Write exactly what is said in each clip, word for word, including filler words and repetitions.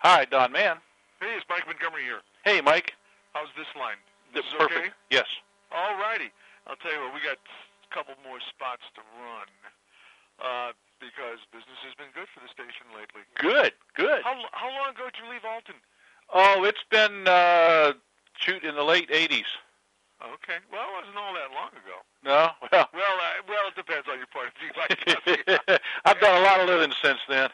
Hi, Don Mann. Hey, it's Mike Montgomery here. Hey, Mike. How's this line? This is Perfect. okay? Yes. All righty. I'll tell you what, we got a couple more spots to run uh, because business has been good for the station lately. Good, good. How how long ago did you leave Alton? Oh, it's been, uh, shoot, in the late eighties. Okay. Well, it wasn't all that long ago. No? Well, Well, uh, well, it depends on your point of view. Like I've done a lot of living since then.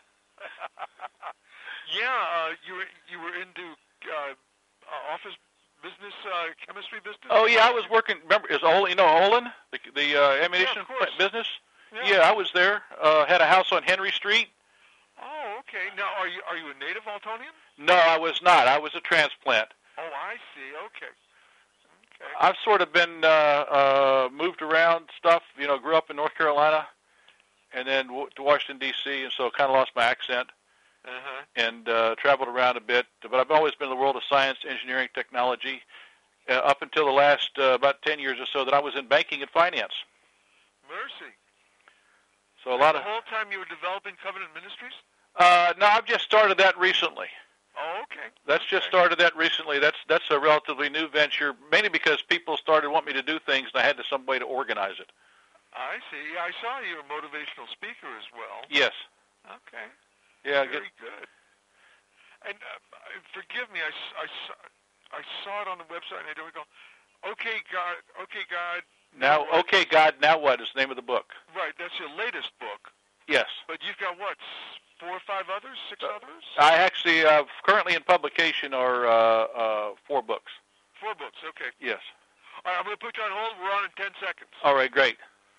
yeah, uh, you were you were into uh, uh, office business, uh, chemistry business. Oh, yeah, I was working, remember, is Olin, you know Olin, the, the uh, ammunition Yeah, of course. business? Yeah. Yeah, I was there. Uh, had a house on Henry Street. Oh, okay. Now, are you are you a native Altonian? No, I was not. I was a transplant. Oh, I see. Okay. Okay. I've sort of been uh, uh, moved around stuff. You know, grew up in North Carolina, and then w- to Washington D C, and so kind of lost my accent, Uh-huh. and uh, traveled around a bit. But I've always been in the world of science, engineering, technology, uh, up until the last uh, about ten years or so that I was in banking and finance. Mercy. So a lot the of. whole time you were developing Covenant Ministries? Uh, no, I've just started that recently. Oh, okay. That's just Okay. started that recently. That's that's a relatively new venture, mainly because people started wanting me to do things, and I had to some way to organize it. I see. I saw you were a motivational speaker as well. Yes. Okay. Yeah. Very Get, good. And uh, forgive me, I, s- I s- I saw it on the website, and I don't go, okay, God, okay, God. now, what? okay, God. Now what is the name of the book? Right, that's your latest book. Yes. But you've got, what, s- four or five others, six Uh, others? I actually uh, currently in publication are uh, uh, four books. Four books, okay. Yes. All right, I'm going to put you on hold. We're on in ten seconds. All right. Great.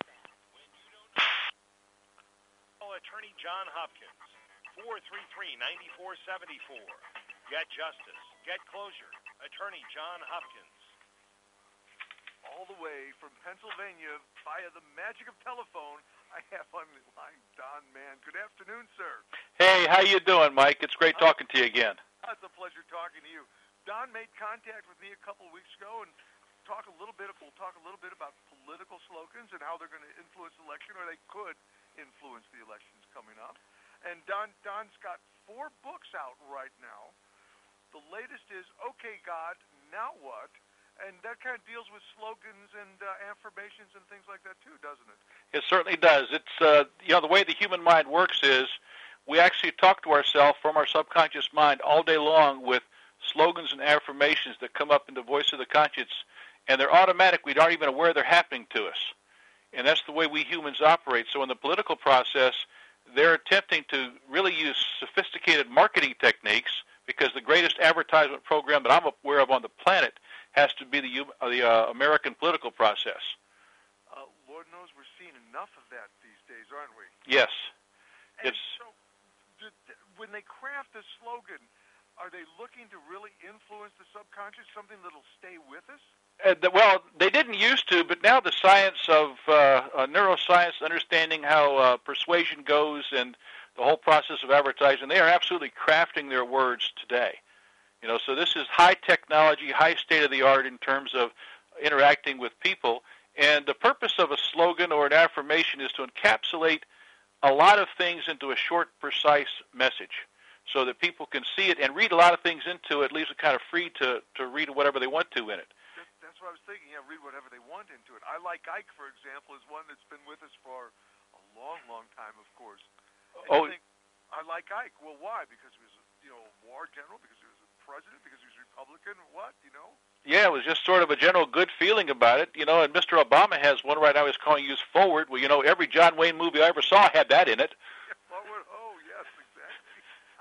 Call Attorney John Hopkins, four three three, nine four seven four. Get justice. Get closure. Attorney John Hopkins. All the way from Pennsylvania via the magic of telephone, I have on the line Don Mann. Good afternoon, sir. Hey, how you doing, Mike? It's great talking to you again. It's a pleasure talking to you. Don made contact with me a couple of weeks ago and talk a little bit. We'll talk a little bit about political slogans and how they're going to influence the election, or they could influence the elections coming up. And Don Don's got four books out right now. The latest is "Okay, God, Now What?" And that kind of deals with slogans and uh, affirmations and things like that too, doesn't it? It certainly does. It's uh, you know the way the human mind works is we actually talk to ourselves from our subconscious mind all day long with slogans and affirmations that come up in the voice of the conscience, and they're automatic. We aren't even aware they're happening to us, and that's the way we humans operate. So in the political process, they're attempting to really use sophisticated marketing techniques because the greatest advertisement program that I'm aware of on the planet has to be the, the uh, American political process. Uh, Lord knows we're seeing enough of that these days, aren't we? Yes. And It's so, did, when they craft a slogan, are they looking to really influence the subconscious, something that'll stay with us? uh, the, well, they didn't used to, but now the science of uh, uh, neuroscience, understanding how uh, persuasion goes and the whole process of advertising, they are absolutely crafting their words today. You know, so this is high technology, high state-of-the-art in terms of interacting with people. And the purpose of a slogan or an affirmation is to encapsulate a lot of things into a short, precise message so that people can see it and read a lot of things into it, leaves it kind of free to, to read whatever they want to in it. That, that's what I was thinking. Yeah, read whatever they want into it. I Like Ike, for example, is one that's been with us for a long, long time, of course. And Oh, you think, I like Ike. Well, why? Because he was, you know, a war general? Because he was a president? Because he was Republican? What, you know? yeah, it was just sort of a general good feeling about it, you know, and Mister Obama has one right now he's calling Use Forward. Well, you know, every John Wayne movie I ever saw had that in it. Forward? Oh, yes, exactly.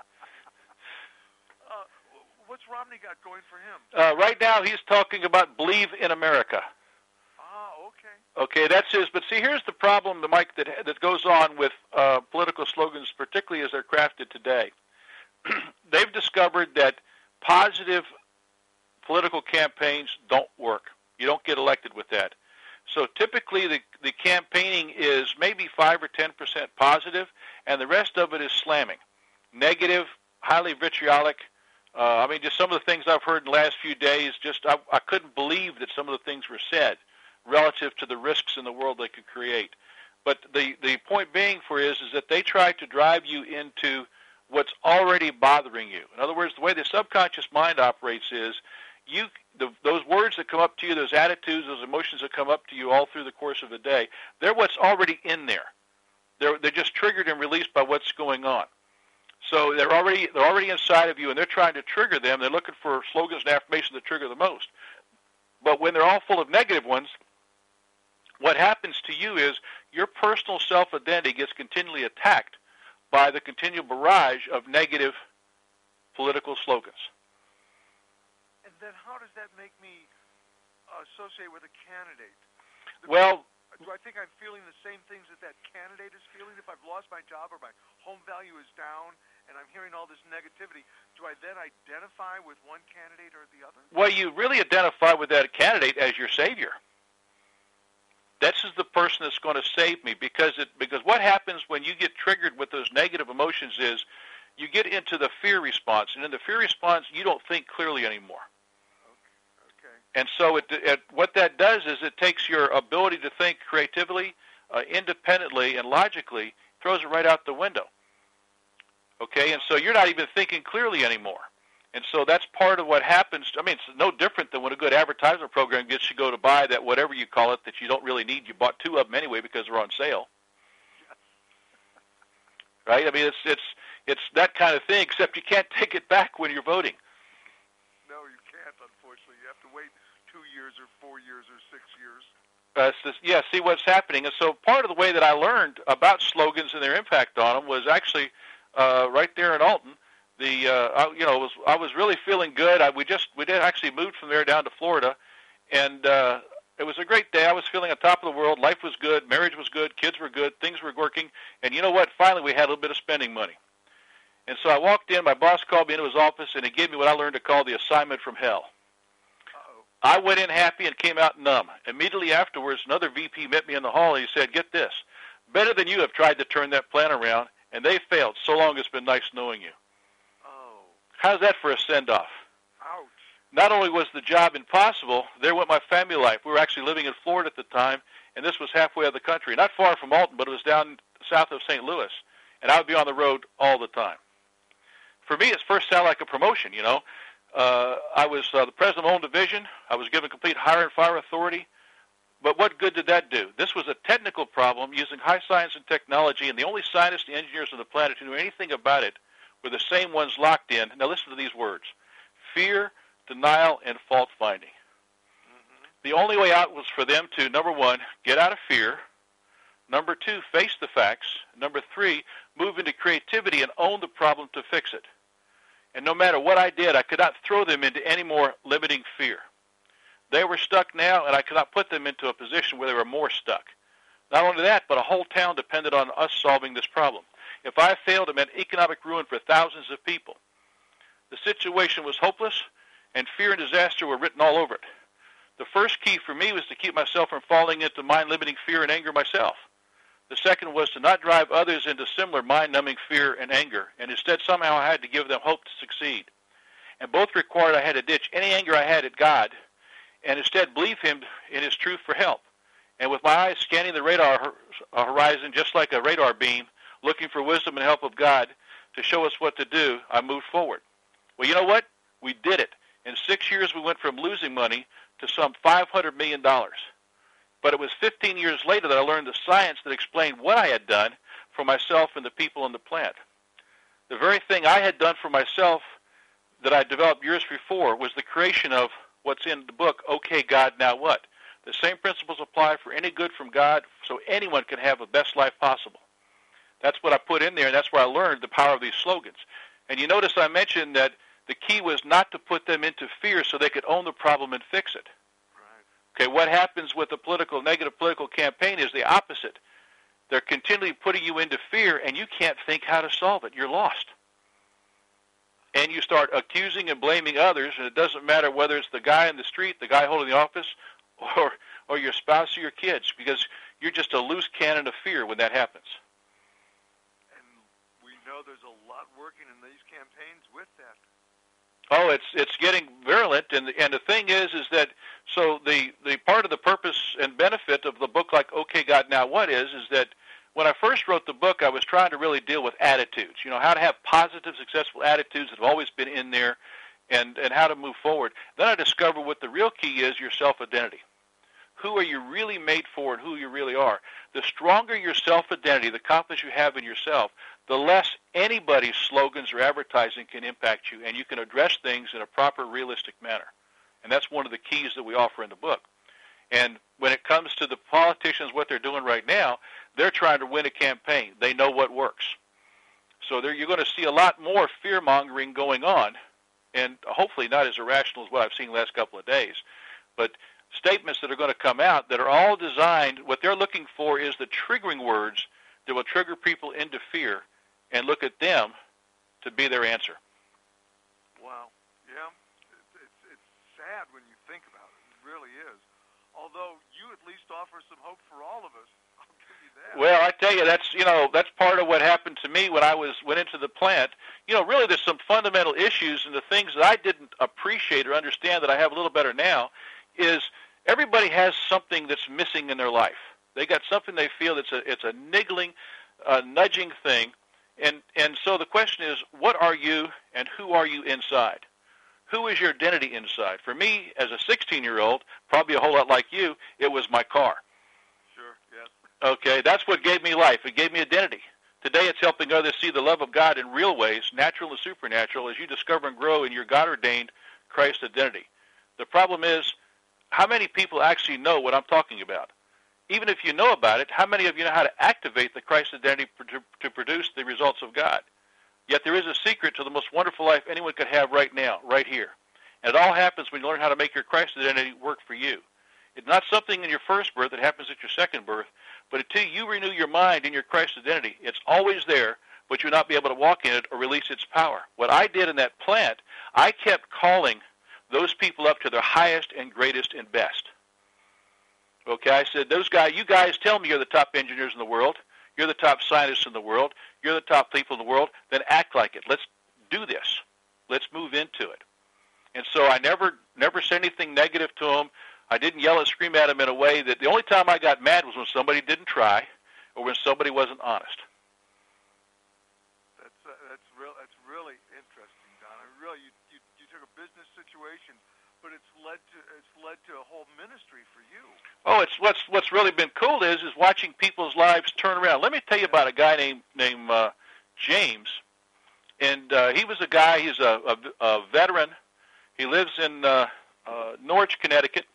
uh, what's Romney got going for him? Uh, right now he's talking about Believe in America. Ah, okay. Okay, that's his. But see, here's the problem, the Mike, that that goes on with uh, political slogans, particularly as they're crafted today. They've discovered that positive political campaigns don't work. You don't get elected with that. So typically, the the campaigning is maybe five or ten percent positive, and the rest of it is slamming, negative, highly vitriolic. Uh, I mean, just some of the things I've heard in the last few days. Just I, I couldn't believe that some of the things were said relative to the risks in the world they could create. But the, the point being for is is that they try to drive you into what's already bothering you. In other words, the way the subconscious mind operates is you the, those words that come up to you, those attitudes, those emotions that come up to you all through the course of a day, they're what's already in there. They're they're just triggered and released by what's going on. So they're already they're already inside of you, and they're trying to trigger them. They're looking for slogans and affirmations that trigger the most. But when they're all full of negative ones, what happens to you is your personal self-identity gets continually attacked by the continual barrage of negative political slogans. And then how does that make me associate with a candidate? Well, do I think I'm feeling the same things that that candidate is feeling? If I've lost my job or my home value is down and I'm hearing all this negativity, do I then identify with one candidate or the other? Well, you really identify with that candidate as your savior. This is the person that's going to save me, because it because what happens when you get triggered with those negative emotions is you get into the fear response, and in the fear response you don't think clearly anymore. Okay. Okay. And so it, it what that does is it takes your ability to think creatively, uh, independently, and logically, throws it right out the window. Okay, and so you're not even thinking clearly anymore. And so that's part of what happens. I mean, it's no different than when a good advertisement program gets you to go to buy that whatever you call it that you don't really need. You bought two of them anyway because they're on sale. Right? I mean, it's it's it's that kind of thing, except you can't take it back when you're voting. No, you can't, unfortunately. You have to wait two years or four years or six years. Uh, so, yeah, see what's happening. And so part of the way that I learned about slogans and their impact on them was actually uh, right there in Alton. The uh, I, you know was I was really feeling good. I, we just we did actually moved from there down to Florida, and uh, it was a great day. I was feeling on top of the world. Life was good. Marriage was good. Kids were good. Things were working. And you know what? Finally, we had a little bit of spending money. And so I walked in. My boss called me into his office, and he gave me what I learned to call the assignment from hell. Uh-oh. I went in happy and came out numb. Immediately afterwards, another V P met me in the hall, and he said, "Get this. Better than you have tried to turn that plan around, and they failed. So long, it's been nice knowing you." How's that for a send-off? Ouch. Not only was the job impossible, there went my family life. We were actually living in Florida at the time, and this was halfway of the country. Not far from Alton, but it was down south of Saint Louis, and I would be on the road all the time. For me, it first sounded like a promotion, you know. Uh, I was uh, the president of my own division. I was given complete hire and fire authority. But what good did that do? This was a technical problem using high science and technology, and the only scientists and engineers on the planet who knew anything about it were the same ones locked in. Now listen to these words: fear, denial, and fault finding. Mm-hmm. The only way out was for them to, number one, get out of fear. Number two, face the facts. Number three, move into creativity and own the problem to fix it. And no matter what I did, I could not throw them into any more limiting fear. They were stuck now, and I could not put them into a position where they were more stuck. Not only that, but a whole town depended on us solving this problem. If I failed, it meant economic ruin for thousands of people. The situation was hopeless, and fear and disaster were written all over it. The first key for me was to keep myself from falling into mind-limiting fear and anger myself. The second was to not drive others into similar mind-numbing fear and anger, and instead somehow I had to give them hope to succeed. And both required I had to ditch any anger I had at God, and instead believe Him in His truth for help. And with my eyes scanning the radar horizon just like a radar beam, looking for wisdom and help of God to show us what to do, I moved forward. Well, you know what? We did it. In six years, we went from losing money to some five hundred million dollars. But it was fifteen years later that I learned the science that explained what I had done for myself and the people in the plant. The very thing I had done for myself that I developed years before was the creation of what's in the book, Okay, God, Now What? The same principles apply for any good from God, so anyone can have the best life possible. That's what I put in there, and that's where I learned the power of these slogans. And you notice I mentioned that the key was not to put them into fear so they could own the problem and fix it. Right. Okay, what happens with a political, negative political campaign is the opposite. They're continually putting you into fear, and you can't think how to solve it. You're lost. And you start accusing and blaming others, and it doesn't matter whether it's the guy in the street, the guy holding the office, or, or your spouse or your kids, because you're just a loose cannon of fear when that happens. Know there's a lot working in these campaigns with that. Oh, it's it's getting virulent, and the, and the thing is, is that so the, the part of the purpose and benefit of the book like Okay, God, Now What is, is that when I first wrote the book, I was trying to really deal with attitudes, you know, how to have positive, successful attitudes that have always been in there, and, and how to move forward. Then I discovered what the real key is, your self-identity. Who are you really made for and who you really are? The stronger your self-identity, the confidence you have in yourself, the less anybody's slogans or advertising can impact you, and you can address things in a proper, realistic manner. And that's one of the keys that we offer in the book. And when it comes to the politicians, what they're doing right now, they're trying to win a campaign. They know what works. So there, you're going to see a lot more fear-mongering going on, and hopefully not as irrational as what I've seen the last couple of days. But statements that are going to come out that are all designed, what they're looking for is the triggering words that will trigger people into fear and look at them to be their answer. Wow. Yeah. It's, it's, it's sad when you think about it. It really is. Although you at least offer some hope for all of us. I'll give you that. Well, I tell you, that's, you know, that's part of what happened to me when I was went into the plant. You know, really there's some fundamental issues, and the things that I didn't appreciate or understand that I have a little better now is everybody has something that's missing in their life. They got something they feel that's a, it's a niggling, uh, nudging thing. And, and so the question is, what are you and who are you inside? Who is your identity inside? For me, as a sixteen-year-old, probably a whole lot like you, it was my car. Sure, yes. Okay, that's what gave me life. It gave me identity. Today it's helping others see the love of God in real ways, natural and supernatural, as you discover and grow in your God-ordained Christ identity. The problem is, how many people actually know what I'm talking about? Even if you know about it, how many of you know how to activate the Christ identity to, to produce the results of God? Yet there is a secret to the most wonderful life anyone could have right now, right here. And it all happens when you learn how to make your Christ identity work for you. It's not something in your first birth that happens at your second birth, but until you renew your mind in your Christ identity, it's always there, but you'll not be able to walk in it or release its power. What I did in that plant, I kept calling those people up to their highest and greatest and best. Okay, I said, those guys, you guys tell me you're the top engineers in the world. You're the top scientists in the world. You're the top people in the world. Then act like it. Let's do this. Let's move into it. And so I never never said anything negative to them. I didn't yell and scream at them in a way that the only time I got mad was when somebody didn't try or when somebody wasn't honest. That's uh, that's real. That's really interesting, Don. I really you, you you took a business situation, but it's led to it's led to a whole ministry for you. Oh, it's what's what's really been cool is is watching people's lives turn around. Let me tell you about a guy named named uh, James, and uh, he was a guy. He's a, a, a veteran. He lives in uh, uh, Norwich, Connecticut,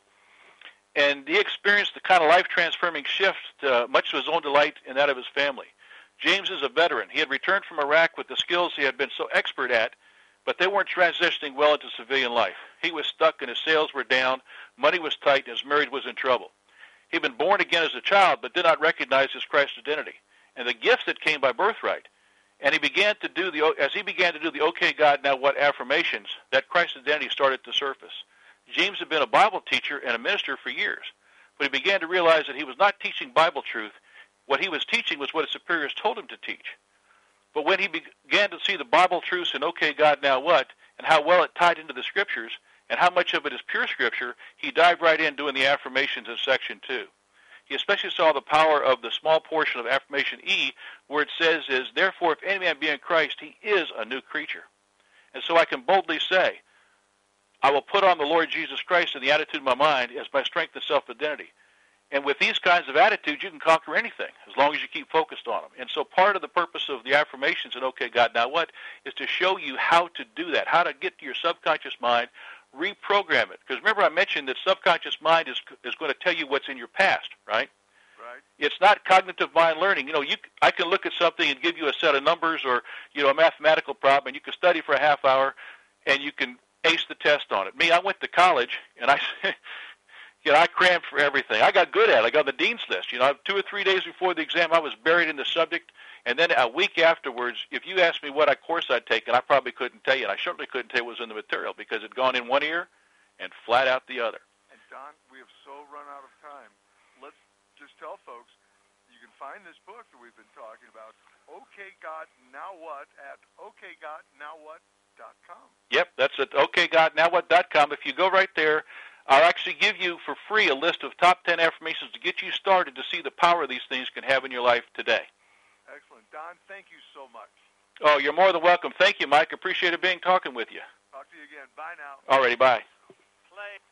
and he experienced the kind of life transforming shift, uh, much to his own delight and that of his family. James is a veteran. He had returned from Iraq with the skills he had been so expert at, but they weren't transitioning well into civilian life. He was stuck and his sales were down, money was tight, and his marriage was in trouble. He'd been born again as a child, but did not recognize his Christ identity and the gifts that came by birthright. And he began to do the, as he began to do the "Okay, God, now what" affirmations, that Christ identity started to surface. James had been a Bible teacher and a minister for years, but he began to realize that he was not teaching Bible truth. What he was teaching was what his superiors told him to teach. But when he began to see the Bible truths in "Okay, God, now what," and how well it tied into the Scriptures, and how much of it is pure Scripture, he dived right in doing the affirmations in section two. He especially saw the power of the small portion of affirmation E, where it says is, "Therefore, if any man be in Christ, he is a new creature." And so I can boldly say, I will put on the Lord Jesus Christ in the attitude of my mind as my strength and self-identity. And with these kinds of attitudes, you can conquer anything as long as you keep focused on them. And so part of the purpose of the affirmations in "Okay, God, now what?" is to show you how to do that, how to get to your subconscious mind, reprogram it. Because remember I mentioned that subconscious mind is is going to tell you what's in your past, right? Right. It's not cognitive mind learning. You know, you I can look at something and give you a set of numbers or, you know, a mathematical problem, and you can study for a half hour, and you can ace the test on it. Me, I went to college, and I, you know, I crammed for everything. I got good at it. I got on the dean's list. You know, two or three days before the exam, I was buried in the subject, and then a week afterwards, if you asked me what course I'd taken, I probably couldn't tell you, and I certainly couldn't tell you what was in the material because it had gone in one ear and flat out the other. And Don, we have so run out of time. Let's just tell folks, you can find this book that we've been talking about, Okay, God, Now What, at okay god now what dot com. Yep, that's at okay god now what dot com. If you go right there, I'll actually give you for free a list of top ten affirmations to get you started to see the power these things can have in your life today. Excellent. Don, thank you so much. Oh, you're more than welcome. Thank you, Mike. Appreciate it being talking with you. Talk to you again. Bye now. All righty, bye. Play.